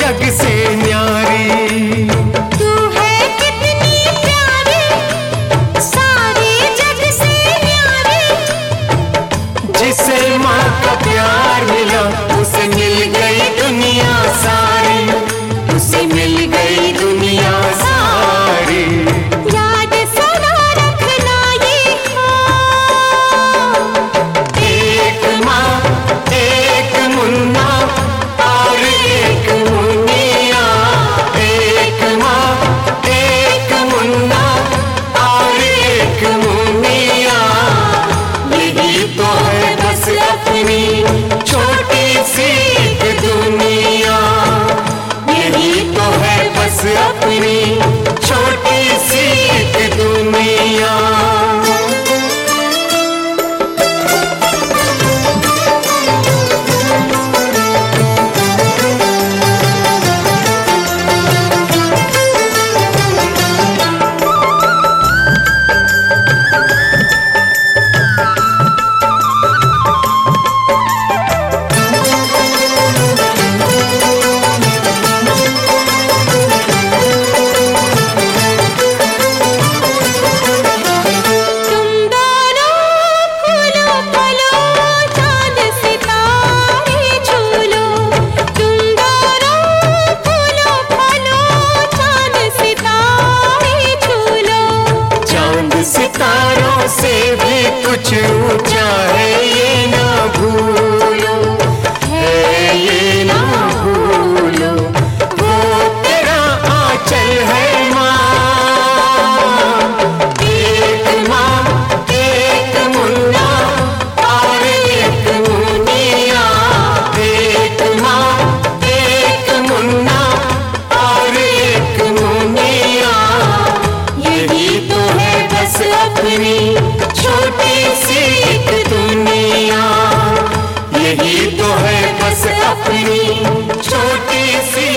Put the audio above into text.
जग से न्यारी। तू है कितनी प्यारी, सारे जग से न्यारी। जिसे माँ का प्यार मिला उसे मिल गई दुनिया सारी, उसे मिल गई दुनिया सारी। याद सदा रखना ये एक माँ एक मुन्ना और एक मुनिया, एक माँ एक मुन्ना और एक मुनिया। यही तो है बस अपनी छोटी सी एक दुनिया, यही तो है बस अपनी छोटी सी एक दुनिया। सितारों से भी कुछ ऊंचा है ये ना भूलो, है ये ना भूलो। वो तेरा आंचल है माँ, एक मुन्ना और एक मुनिया। एक माँ एक मुन्ना और एक मुनिया। यही तो है बस अपनी छोटी सी एक दुनिया, यही तो है बस अपनी छोटी सी